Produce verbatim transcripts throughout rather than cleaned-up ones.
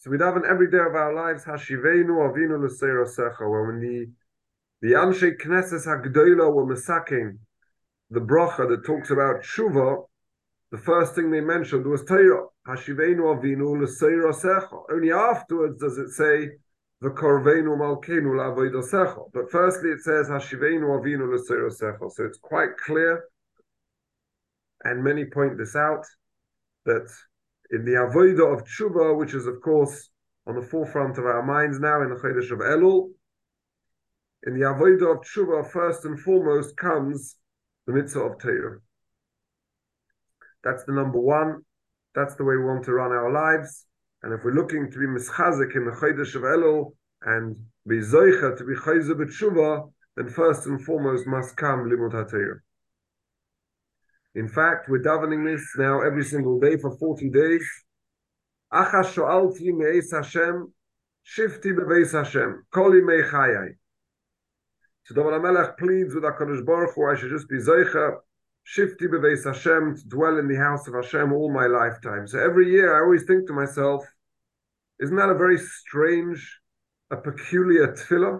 So we daven every day of our lives, Hashiveinu Avinu L'Seir Osecha, when the, the Anshe Knesses HaGdoila were masaking the bracha that talks about tshuva, the first thing they mentioned was Torah, Hashiveinu Avinu L'Seir Osecha. Only afterwards does it say, V'korveinu Malkeinu L'Avoid Osecha. But firstly it says, Hashiveinu Avinu L'Seir Osecha. So it's quite clear, and many point this out, that in the avodah of tshuva, which is of course on the forefront of our minds now in the Chodesh of Elul, in the avodah of tshuva, first and foremost comes the mitzvah of Torah. That's the number one. That's the way we want to run our lives. And if we're looking to be mischazik in the Chodesh of Elul and be zoicha to be chayzer b'tshuva, then first and foremost must come limud haTorah. In fact, we're davening this now every single day for forty days. Acha sho'alti me'eis Hashem, shifti be'veis Hashem, koli mei chayai. So David HaMelech pleads with HaKadosh Baruch Hu, I should just be zeicha, shifti be'veis Hashem, to dwell in the house of Hashem all my lifetime. So every year I always think to myself, isn't that a very strange, a peculiar tefillah?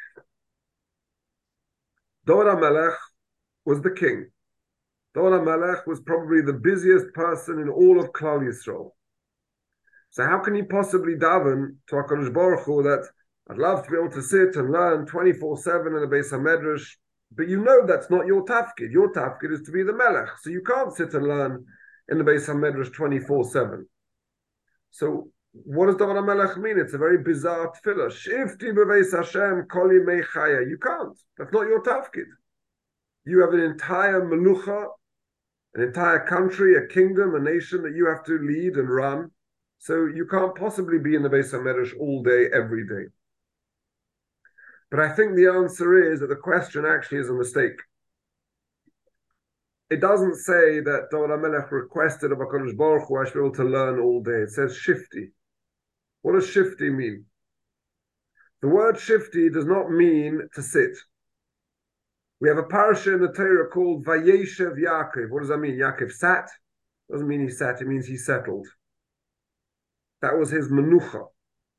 David HaMelech was the king. David HaMelech was probably the busiest person in all of Klal Yisrael. So how can you possibly daven to HaKadosh Baruch Hu that I'd love to be able to sit and learn twenty-four seven in the Beis HaMedrash, but you know that's not your tafkid. Your tafkid is to be the Melech. So you can't sit and learn in the Beis HaMedrash twenty-four seven. So what does David HaMelech mean? It's a very bizarre tefillah. Shifti beveis Hashem kol yimei chaya. You can't. That's not your tafkid. You have an entire melucha, an entire country, a kingdom, a nation that you have to lead and run. So you can't possibly be in the Beis HaMedrash all day, every day. But I think the answer is that the question actually is a mistake. It doesn't say that David HaMelech requested of HaKadosh Baruch Hu I should be able to learn all day. It says shifti. What does shifti mean? The word shifti does not mean to sit. We have a parasha in the Torah called Vayeshev Yaakov. What does that mean? Yaakov sat? Doesn't mean he sat, it means he settled. That was his menucha.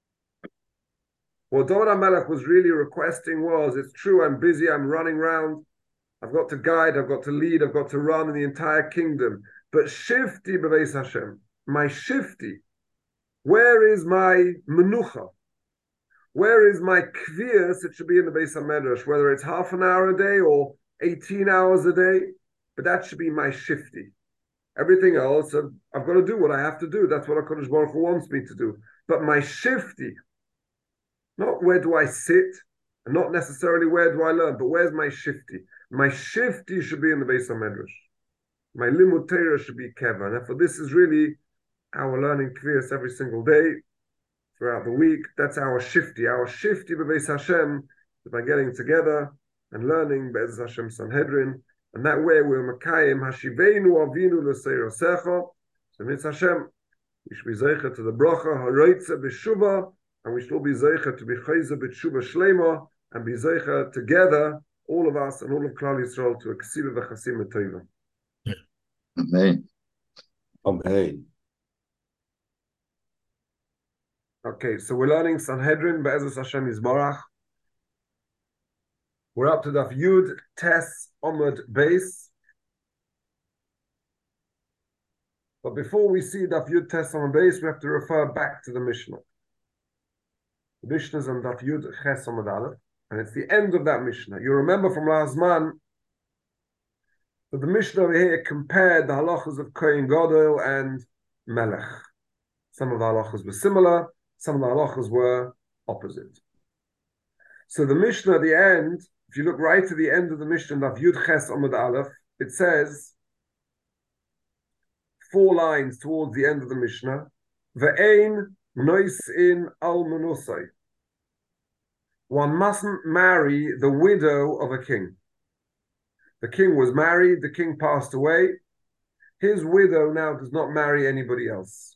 What David HaMelech was really requesting was, it's true, I'm busy, I'm running around, I've got to guide, I've got to lead, I've got to run in the entire kingdom. But shifti beveis Hashem, my shifti, where is my menucha? Where is my kvias? It should be in the Beis HaMedrash, whether it's half an hour a day or eighteen hours a day, but that should be my shifti. Everything else, I've got to do what I have to do. That's what HaKadosh Baruch Hu wants me to do. But my shifti, not where do I sit, and not necessarily where do I learn, but where's my shifti? My shifti should be in the Beis HaMedrash. My limud Torah should be keva. And therefore this is really our learning kvias every single day, throughout the week. That's our shifti. Our shifti beveis Hashem is by getting together and learning Be'ez Hashem Sanhedrin. And that way we're Makayim Hashiveinu Avinu L'Seir Osecha. So Mitz Hashem, we should be zeicha to the bracha Haroitze B'Shuva, and we should all be zeicha to be chayzer B'Shuva Shlema, and be zeicha together, all of us and all of Klal Yisrael, to Aksiva V'Chasim Etova. Amen. Amen. Okay, so we're learning Sanhedrin Be'ezus Hashem Yisbarach. We're up to Daf Yud Tes Omud Beis. But before we see Daf Yud Tes Omud Beis, we have to refer back to the Mishnah. The Mishnah is on Daf Yud Ches Omud Aleph, and it's the end of that Mishnah. You remember from last month that the Mishnah over here compared the halachas of Kohen Gadol and Melech. Some of the halachas were similar, some of the halachas were opposite. So the Mishnah at the end, if you look right to the end of the Mishnah, Daf Yud Ches Amud Aleph, it says, four lines towards the end of the Mishnah, Ve'ein noisin al menusai. One mustn't marry the widow of a king. The king was married, the king passed away. His widow now does not marry anybody else.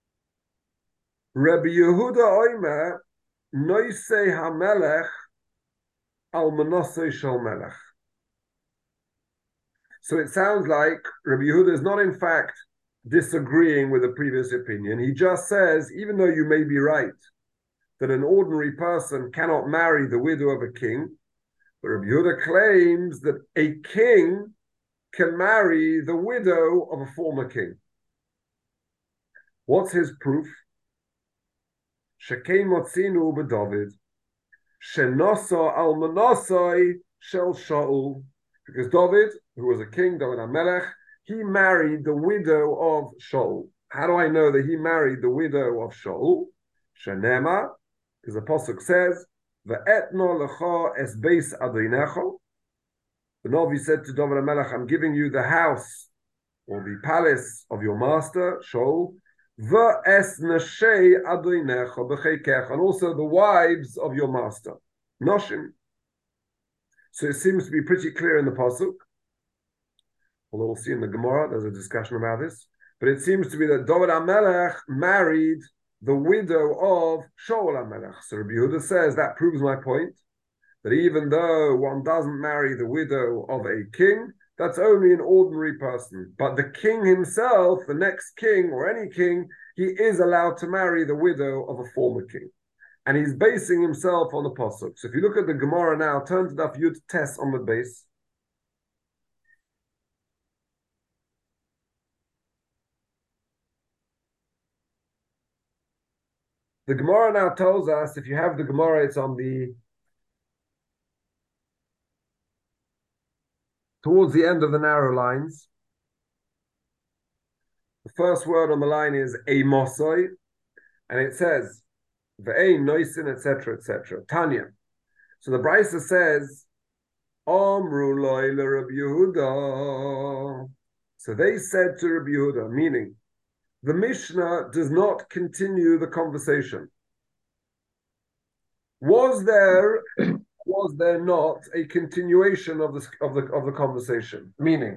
Rabbi Yehuda Oimer, Noisei HaMelech al Menosei Shel Melech. So it sounds like Rabbi Yehuda is not in fact disagreeing with the previous opinion. He just says, even though you may be right that an ordinary person cannot marry the widow of a king, but Rabbi Yehuda claims that a king can marry the widow of a former king. What's his proof? Shekei motzinu b'David, shenosa al manasai shel Shaul. Because David, who was a king, David HaMelech, he married the widow of Shaul. How do I know that he married the widow of Shaul? Shenema, because the Pasuk says, Ve'etno lecha es beis adeinecho. The Navi said to David HaMelech, I'm giving you the house or the palace of your master, Shaul, Ve'es neshei adeinecho b'cheikecha, and also the wives of your master, Noshim. So it seems to be pretty clear in the Pasuk, although we'll see in the Gemara, there's a discussion about this, but it seems to be that David HaMelech married the widow of Shaul HaMelech. So Rabbi Yehuda says that proves my point, that even though one doesn't marry the widow of a king, that's only an ordinary person. But the king himself, the next king or any king, he is allowed to marry the widow of a former king. And he's basing himself on the Pasuk. So if you look at the Gemara now, turn to Daf Yud Tes on the base. The Gemara now tells us, if you have the Gemara, it's on the towards the end of the narrow lines. The first word on the line is Eimosoi, and it says Ve'ein noisin, et cetera, et cetera. Tanya. So the Brisa says, Amru loy le Rabbi Yehuda. So they said to Rabbi Yehuda, meaning the Mishnah does not continue the conversation. Was there, was there not a continuation of the of the of the conversation? Meaning,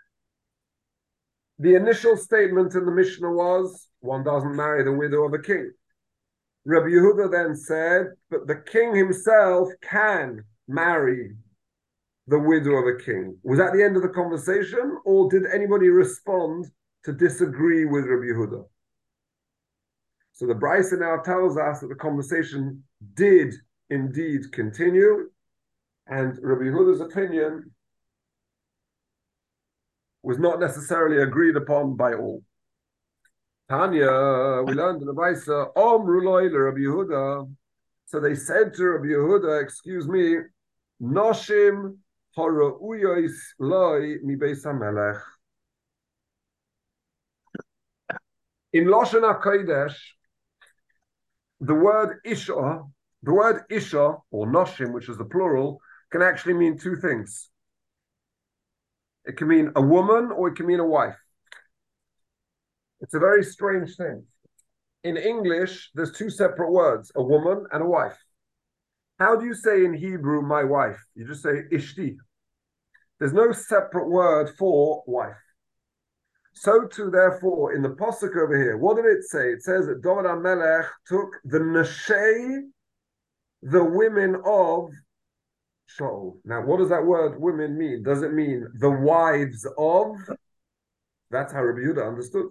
the initial statement in the Mishnah was one doesn't marry the widow of a king. Rabbi Yehuda then said, but the king himself can marry the widow of a king. Was that the end of the conversation, or did anybody respond to disagree with Rabbi Yehuda? So the Brisa now tells us that the conversation did indeed continue, and Rabbi Yehuda's opinion was not necessarily agreed upon by all. Tanya, we learned in the Brisa, Amru loy le Rabbi Yehuda. So they said to Rabbi Yehuda, excuse me, Noshim hara'uyos loy mi beis HaMelech. In Lashon HaKodesh, the word Isha, the word Isha, or Noshim, which is the plural, can actually mean two things. It can mean a woman or it can mean a wife. It's a very strange thing. In English, there's two separate words, a woman and a wife. How do you say in Hebrew, my wife? You just say Ishti. There's no separate word for wife. So too, therefore, in the Pasuk over here, what did it say? It says that David HaMelech took the Neshei, the women of Shaul. Now, what does that word women mean? Does it mean the wives of? That's how Rabbi Yehuda understood.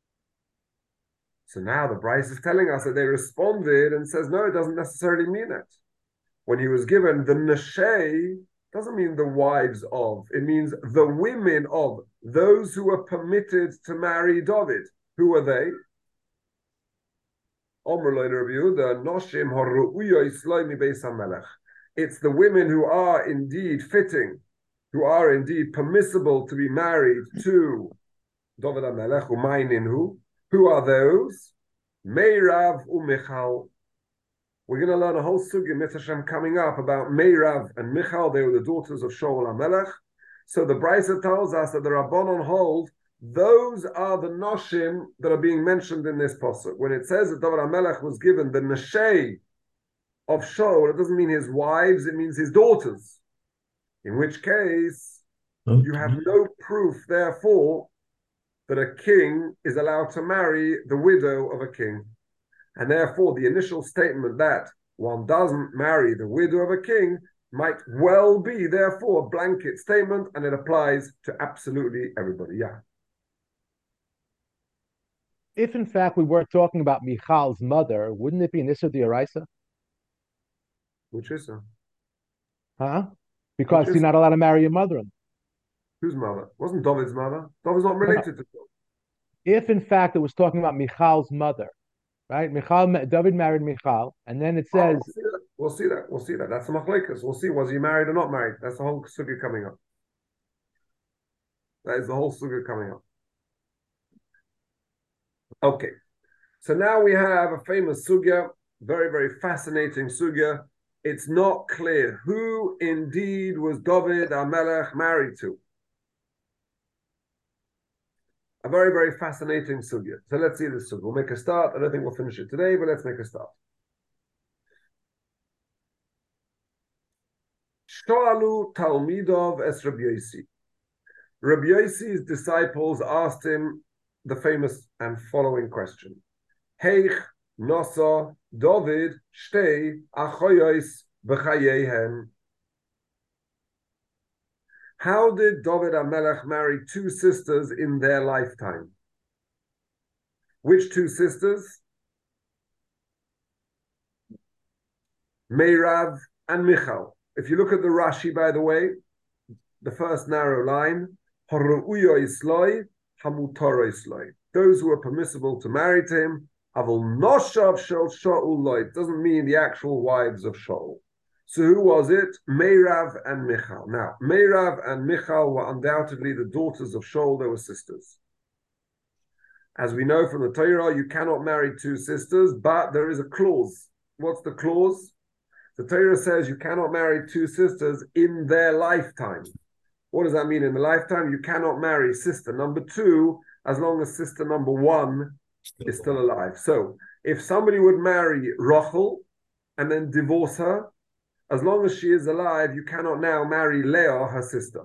So now the Brisa is telling us that they responded and says, no, it doesn't necessarily mean it. When he was given the Neshei, doesn't mean the wives of. It means the women of, those who are permitted to marry David. Who are they? It's the women who are indeed fitting, who are indeed permissible to be married to David HaMelech, Umayninhu. Who are those? Meirav u'Michal. We're going to learn a whole sugya, Mitzvah Hashem, coming up about Meirav and Michal. They were the daughters of Shaul HaMelech. So the Brisa tells us that the Rabbanon hold those are the Noshim that are being mentioned in this pasuk. When it says that David HaMelech was given the Neshei of Shaul, it doesn't mean his wives, it means his daughters. In which case, okay, you have no proof, therefore, that a king is allowed to marry the widow of a king. And therefore, the initial statement that one doesn't marry the widow of a king might well be, therefore, a blanket statement, and it applies to absolutely everybody. Yeah. If in fact we weren't talking about Michal's mother, wouldn't it be an Issa D'Oraisa? Which is so? Huh? Which Because you're is not allowed to marry your mother-in-law. whose mother? Wasn't David's mother? David's not No, no. related to David. If in fact it was talking about Michal's mother, right? Michal, David married Michal, and then it Oh, says, we'll see that. We'll see that. We'll see that. That's the machlekes. We'll see. Was he married or not married? That's the whole sugya coming up. That is the whole sugya coming up. Okay. So now we have a famous sugya, very, very fascinating sugya. It's not clear who indeed was David HaMelech married to. A very, very fascinating sugya. So let's see this sugya. We'll make a start. I don't think we'll finish it today, but let's make a start. Shoalu Talmidov es Rabbi Yossi. Rabbi Yossi's disciples asked him the famous and following question. Heich nosa David shtei achoyos b'chayeihem. How did David HaMelech marry two sisters in their lifetime? Which two sisters? Meirav and Michal. If you look at the Rashi, by the way, the first narrow line, Haru'uyo isloi, Hamutoro isloi. Those who are permissible to marry to him, Avol noshav shel Shaul lo. It doesn't mean the actual wives of Shaul. So who was it? Meirav and Michal. Now, Meirav and Michal were undoubtedly the daughters of Shaul. They were sisters. As we know from the Torah, you cannot marry two sisters, but there is a clause. What's the clause? The Torah says you cannot marry two sisters in their lifetime. What does that mean in the lifetime? You cannot marry sister number two as long as sister number one is still alive. So if somebody would marry Rachel and then divorce her, as long as she is alive, you cannot now marry Leah, her sister.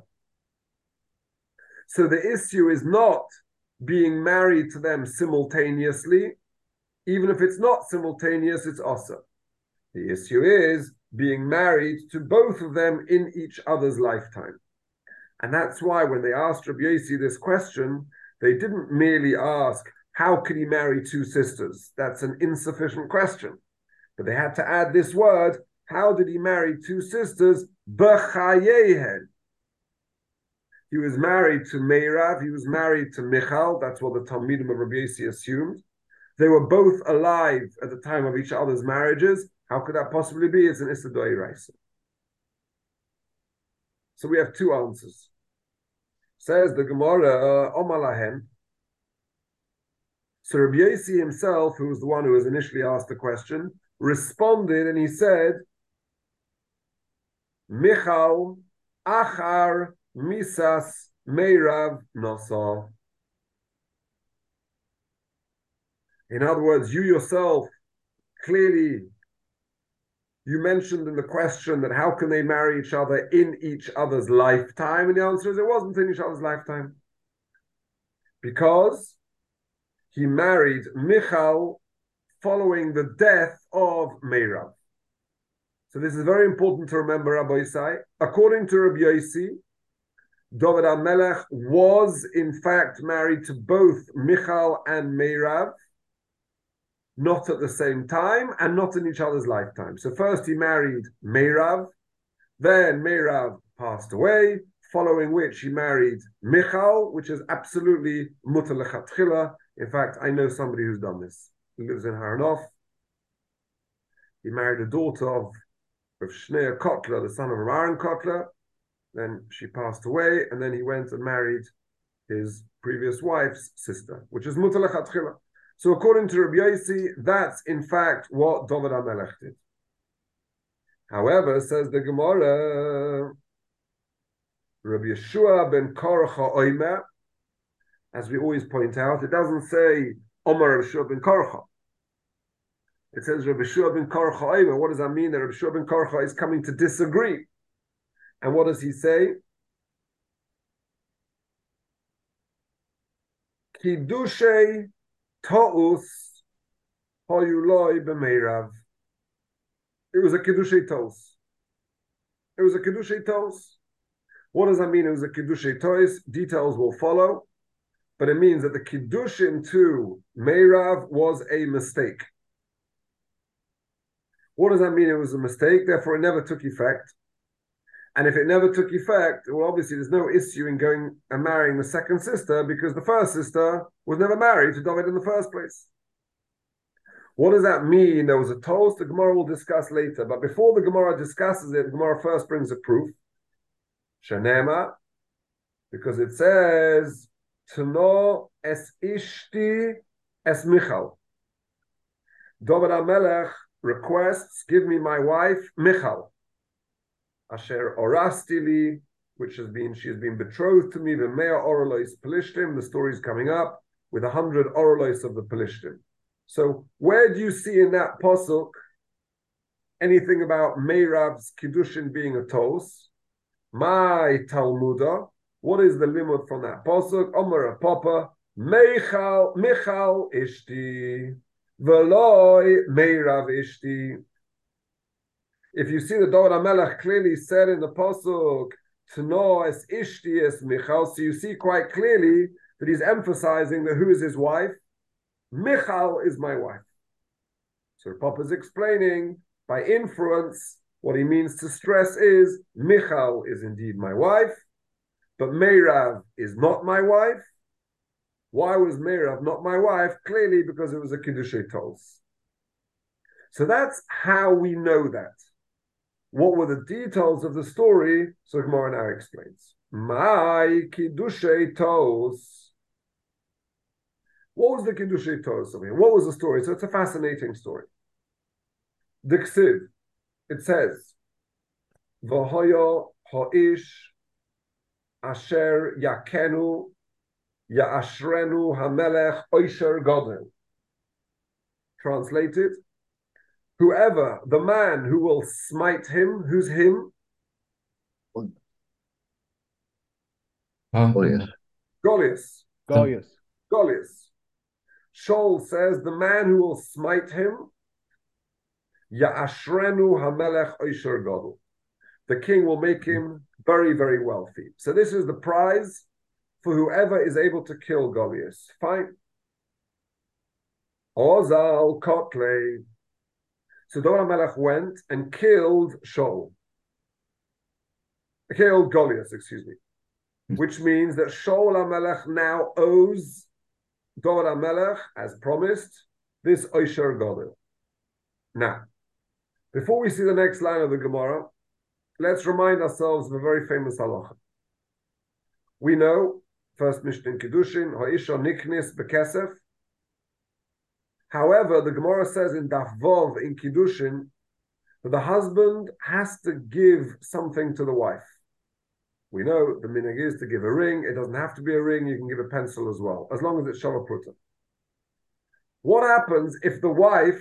So the issue is not being married to them simultaneously. Even if it's not simultaneous, it's also. The issue is being married to both of them in each other's lifetime. And that's why when they asked Rabbi Yossi this question, they didn't merely ask, how could he marry two sisters? That's an insufficient question. But they had to add this word, how did he marry two sisters? B'chayehen. He was married to Meirav, he was married to Michal, that's what the Talmidim of Rabbi Yossi assumed. They were both alive at the time of each other's marriages. How could that possibly be? It's an Issa D'Oraisa. So we have two answers. Says the Gemara, Omar Lahem. So Rabbi Yossi himself, who was the one who was initially asked the question, responded and he said, Michal achar misas meirav nosa. In other words, you yourself clearly, you mentioned in the question that how can they marry each other in each other's lifetime? And the answer is it wasn't in each other's lifetime. Because he married Michal following the death of Meirav. So this is very important to remember, Rabbi Yisai. According to Rabbi Yossi, David HaMelech was in fact married to both Michal and Meirav, not at the same time and not in each other's lifetime. So first he married Meirav, then Meirav passed away, following which he married Michal, which is absolutely mutar lechatchila. In fact, I know somebody who's done this. He lives in Haranof. He married a daughter of, of Shneir Kotler, the son of Aaron Kotler. Then she passed away, and then he went and married his previous wife's sister, which is mutar lechatchila. So according to Rabbi Yossi, that's in fact what David HaMelech did. However, says the Gemara, Rabbi Yeshua ben Korcha Oimer, as we always point out, it doesn't say Omer Rabbi Yeshua ben Korcha. It says Rabbi Yeshua ben Korcha Oimer. What does that mean? That Rabbi Yeshua ben Korcha is coming to disagree. And what does he say? Kiddushay Ta'us Hoyuloi b'Meirav. It was a Kiddushay Ta'us. It was a Kiddushay Ta'us. What does that mean? It was a Kiddushay Ta'us. Details will follow. but it means that the Kiddushin to Meirav was a mistake. What does that mean? It was a mistake, therefore it never took effect. And if it never took effect, well, obviously there's no issue in going and marrying the second sister because the first sister was never married to David in the first place. What does that mean? There was a toast the Gemara will discuss later, but before the Gemara discusses it, the Gemara first brings a proof. Shanema, because it says, Tno es ishti es Michal. David HaMelech requests, give me my wife, Michal. Asher orastili, which has been, she has been betrothed to me, the Mea Orolois Pelishtim, the story is coming up, with a hundred Orolois of the Pelishtim. So where do you see in that pasuk anything about Meirav's Kiddushin being a tos? My Talmuda, what is the limud from that pasuk? Omer Papa, Michal, Michal ishti, Veloi Meirav ishti. If you see the David HaMelech clearly said in the pasuk, Tno es ishti es Michal, so you see quite clearly that he's emphasizing that who is his wife? Michal is my wife. So Papa is explaining by inference what he means to stress is Michal is indeed my wife, but Meirav is not my wife. Why was Meirav not my wife? Clearly because it was a Kiddushay Tos. So that's how we know that. What were the details of the story? So Gemara now explains. My Kiddushay Tos. What was the Kiddushay Tos of him? What was the story? So it's a fascinating story. The Ksiv, it says, V'hoyo ha'ish asher yakenu ya'ashrenu hamelech oisher gadol. Translated, whoever, the man who will smite him, who's him? Goliath. Goliath. Goliath. Goliath. Shaul says, the man who will smite him, Ya'ashrenu hamelech oisher gadol. The king will make him very, very wealthy. So this is the prize for whoever is able to kill Goliath. Fine. Ozal Kotle. So David HaMelech went and killed Shaul. Killed Goliath, excuse me. Which means that Shaul HaMelech now owes David HaMelech, as promised, this Oisher Gadol. Now, before we see the next line of the Gemara, let's remind ourselves of a very famous halacha. We know, first Mishnah in Kiddushin, Ha'isha Niknis Bekesef. However, the Gemara says in Daf Vov in Kiddushin that the husband has to give something to the wife. We know the minhag is to give a ring. It doesn't have to be a ring. You can give a pencil as well, as long as it's Shava Pruta. What happens if the wife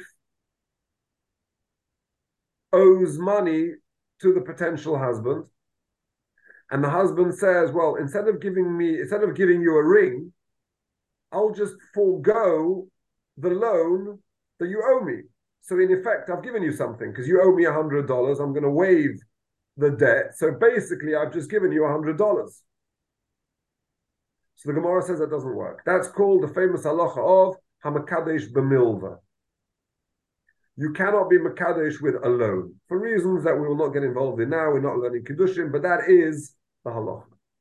owes money to the potential husband, and the husband says, well, instead of giving me, instead of giving you a ring, I'll just forego the loan that you owe me. So in effect, I've given you something because you owe me a hundred dollars. I'm going to waive the debt. So basically, I've just given you a hundred dollars. So the Gemara says that doesn't work. That's called the famous halacha of Hamakadesh b'milva. You cannot be Makadesh with a loan for reasons that we will not get involved in now. We're not learning Kiddushin, but that is the halacha.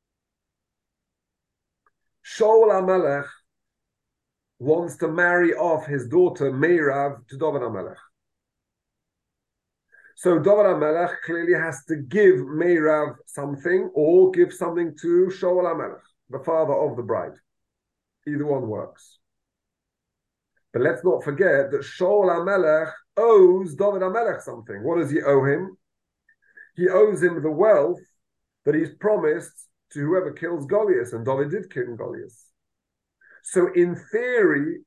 Shaul HaMelech wants to marry off his daughter Meirav to David HaMelech. So David HaMelech clearly has to give Meirav something or give something to Shaul HaMelech, the father of the bride. Either one works. But let's not forget that Shaul HaMelech owes David HaMelech something. What does he owe him? He owes him the wealth that he's promised to whoever kills Goliath, and David did kill Goliath. So in theory,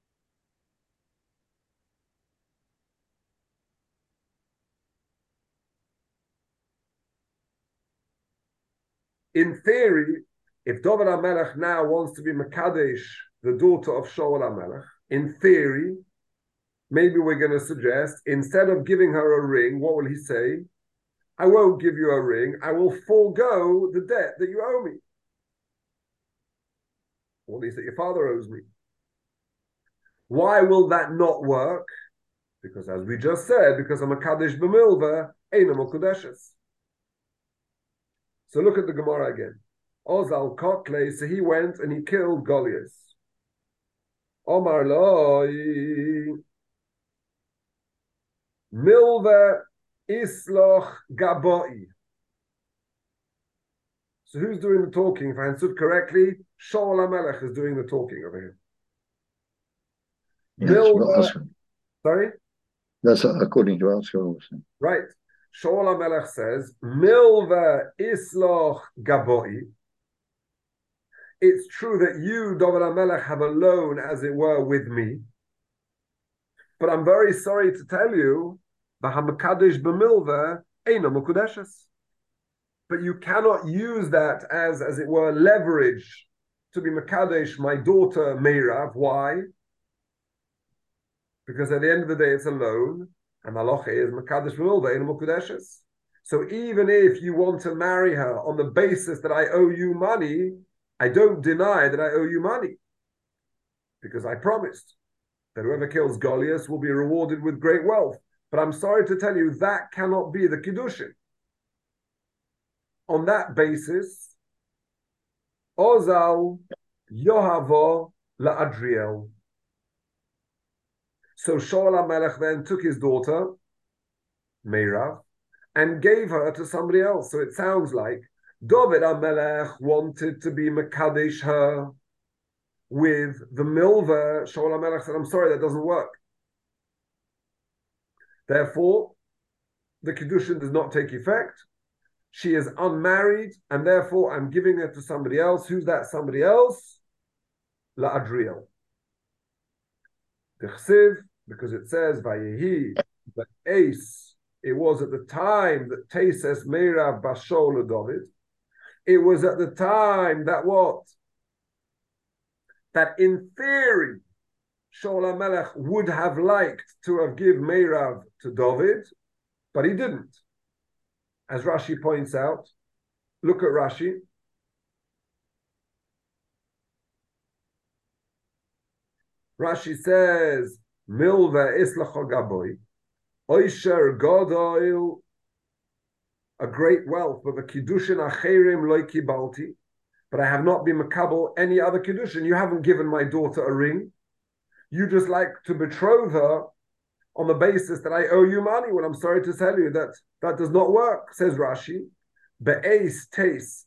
in theory, if David HaMelech now wants to be Mekadesh, the daughter of Shaul HaMelech, in theory, maybe we're going to suggest, instead of giving her a ring, what will he say? I won't give you a ring. I will forego the debt that you owe me. or at least that your father owes me. Why will that not work? Because as we just said, because I'm a Kaddish b'milva, ain't a Mokudeshes. So look at the Gemara again. Ozal Kotle, so he went and he killed Goliath. Omar Loi Milva Isloch Gaboi. So who's doing the talking? If I understood correctly, Shaul HaMelech is doing the talking over here. Yes, Milva, sorry? That's according to our scholars. Right. Shaul HaMelech says, Milva Isloch Gaboi. It's true that you, David HaMelech, have a loan, as it were, with me. But I'm very sorry to tell you, Bahamakadesh b'milva eina mukudeshes. But you cannot use that as, as it were, leverage to be Makadesh, my daughter Meirav. Why? Because at the end of the day, it's a loan, and Halacha is Makadesh b'milva eina mukudeshes. So even if you want to marry her on the basis that I owe you money, I don't deny that I owe you money, because I promised that whoever kills Goliath will be rewarded with great wealth. But I'm sorry to tell you, that cannot be the Kiddushin. On that basis, Ozal Yohavo LaAdriel. So Shaul HaMelech then took his daughter, Meirav, and gave her to somebody else. So it sounds like David HaMelech wanted to be Mekadesh her with the Milva. Shaul HaMelech said, I'm sorry, that doesn't work. Therefore, the Kiddushin does not take effect. She is unmarried, and therefore I'm giving it to somebody else. Who's that somebody else? LaAdriel. D'chsiv, because it says, Vayehi, the ace, it was at the time that Teses Meirav Bashol David. It was at the time that what? That in theory, Shaul HaMelech would have liked to have given Meirav to David, but he didn't. As Rashi points out, look at Rashi. Rashi says, Milva Islacha Gaboy, Oisher Godoil, a great wealth, but the Kiddushin Acherim Loi Kibalti, but I have not been Makabel any other Kiddushin. You haven't given my daughter a ring. You just like to betroth her on the basis that I owe you money. Well, I'm sorry to tell you that that does not work, says Rashi. Be'ez teis,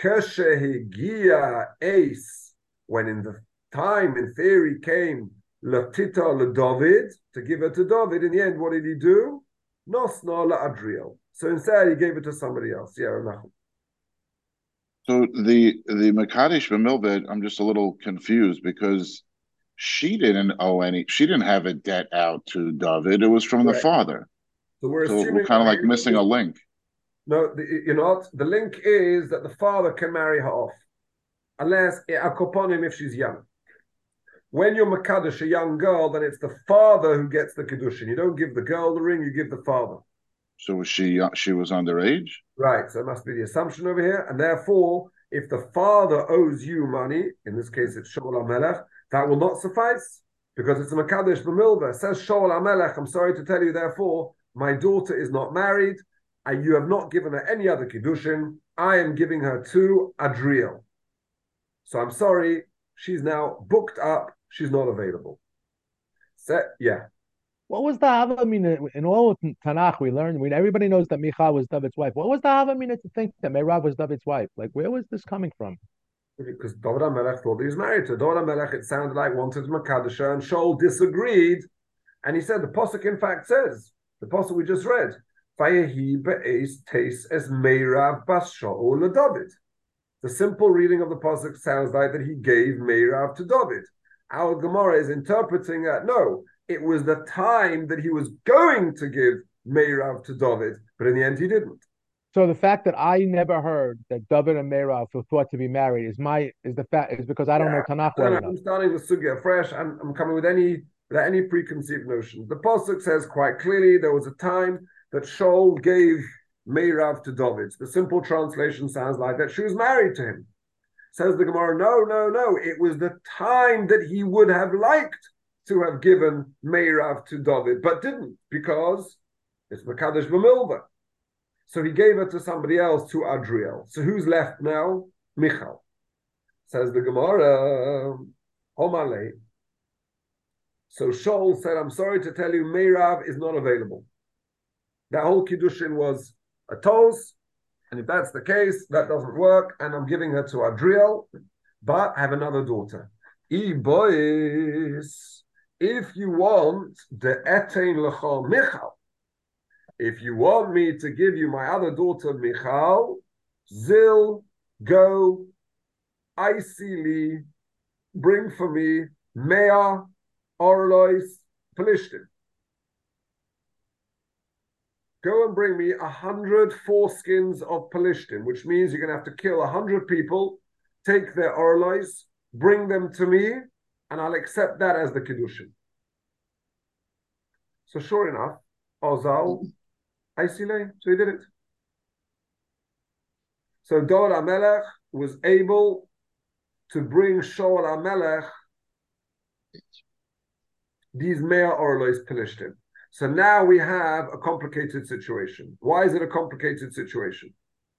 keshehigia eis, when in the time, in theory, came Latita LeDavid, to give her to David, in the end, what did he do? Nosno LaAdriel. So instead, he gave it to somebody else. Yeah, Nachum. So the the Mekadesh b'milva, I'm just a little confused because she didn't owe any. She didn't have a debt out to David. It was from Correct. the father. So we're So assuming we're kind of like missing a link. No, the, you're not. The link is that the father can marry her off, unless akoponim if she's young. When you're Makadesh, a young girl, then it's the father who gets the Kiddushin. You don't give the girl the ring, you give the father. So was she she was underage? Right, so it must be the assumption over here. And therefore, if the father owes you money, in this case it's Shaul HaMelech, that will not suffice, because it's a Mekadesh b'milva. Says Shaul HaMelech, I'm sorry to tell you, therefore, my daughter is not married, and you have not given her any other Kiddushin. I am giving her to Adriel. So I'm sorry, she's now booked up, she's not available. Set, yeah. What was the Havamina in all Tanakh we learned? I mean, everybody knows that Michal was David's wife. What was the Havamina to think that Meirav was David's wife? Like, where was this coming from? Because David HaMelech thought he was married to David HaMelech. It sounded like wanted Makadisha, and Shaul disagreed, and he said the pasuk in fact says the pasuk we just read, "Vayehi be'es teis es Meirav bas Shaul LeDavid." The simple reading of the pasuk sounds like that he gave Meirav to David. Our Gemara is interpreting that no, it was the time that he was going to give Meirav to David, but in the end he didn't. So the fact that I never heard that David and Meirav were thought to be married is my is the fact is because I don't Yeah, know Tanakh no, well no, enough. I'm starting the sugya fresh. I'm, I'm coming with any without any preconceived notions. The pasuk says quite clearly there was a time that Shaul gave Meirav to David. The simple translation sounds like that she was married to him. Says the Gemara, no, no, no. It was the time that he would have liked to have given Meirav to David, but didn't, because it's Mekadesh B'milva. So he gave it to somebody else, to Adriel. So who's left now? Michal. Says the Gemara, Omale. So Shaul said, I'm sorry to tell you, Meirav is not available. That whole Kiddushin was a toast, and if that's the case, that doesn't work, and I'm giving her to Adriel, but I have another daughter. E boys, if you want the etein lechol Michal, if you want me to give you my other daughter Michal, Zil, go, Isili, bring for me Mea, Orlois, Pelishtim. Go and bring me a hundred foreskins of Pelishtim, which means you're going to have to kill a hundred people, take their Orlois, bring them to me, and I'll accept that as the Kiddushin. So sure enough, Ozal, Aisile, so he did it. So David HaMelech was able to bring Shaul HaMelech these Mea Orlois Pelishtim. So now we have a complicated situation. Why is it a complicated situation?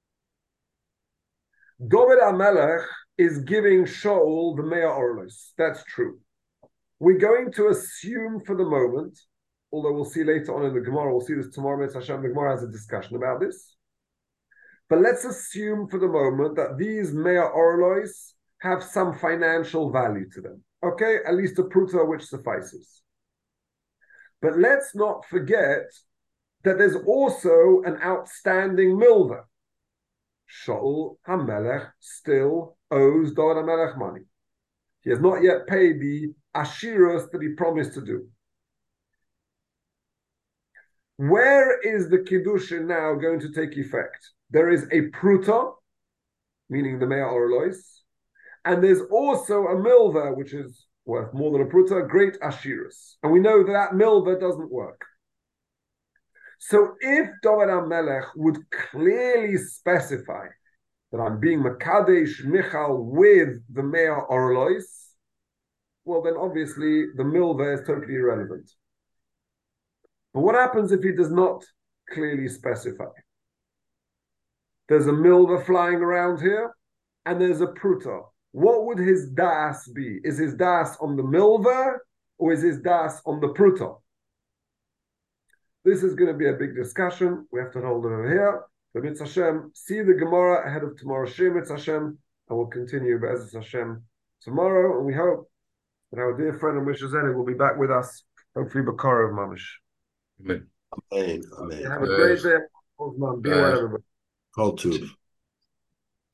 David HaMelech is giving Shaul the Mea Orlois. That's true. We're going to assume for the moment, although we'll see later on in the Gemara, we'll see this tomorrow, Mitzvah Hashem, the Gemara has a discussion about this. But let's assume for the moment that these Mea Orlois have some financial value to them. Okay, at least a pruta which suffices. But let's not forget that there's also an outstanding milva. Shaul HaMelech still owes David HaMelech money. He has not yet paid the ashiros that he promised to do. Where is the Kiddushin now going to take effect? There is a pruta, meaning the Mea Orlois, and there's also a milva, which is worth more than a pruta, great ashiras. And we know that that milva doesn't work. So if David HaMelech would clearly specify that I'm being Mekadesh Michal with the Mea Orlois, well then obviously the milva is totally irrelevant. But what happens if he does not clearly specify? There's a milva flying around here, and there's a pruta. What would his das be? Is his das on the milva, or is his das on the pruta? This is going to be a big discussion. We have to hold it over here. But Mitzvah Hashem, see the Gemara ahead of tomorrow, Shir Mitzvah Hashem, and we'll continue Be'ezus Hashem tomorrow. And we hope that our dear friend and Mishnah Zeni will be back with us, hopefully Bakar of Mamish. Amen. Amen. Amen. Have a great day. Be well, everybody. Call to.